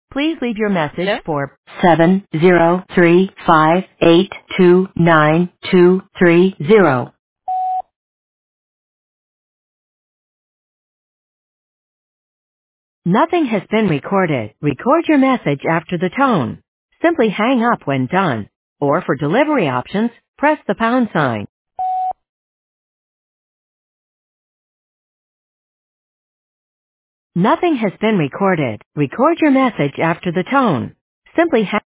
Please leave your message Hello? for 70358292230. Nothing has been recorded. Record your message after the tone. Simply hang up when done. Or for delivery options, press the pound sign. Nothing has been recorded. Record your message after the tone. Simply hang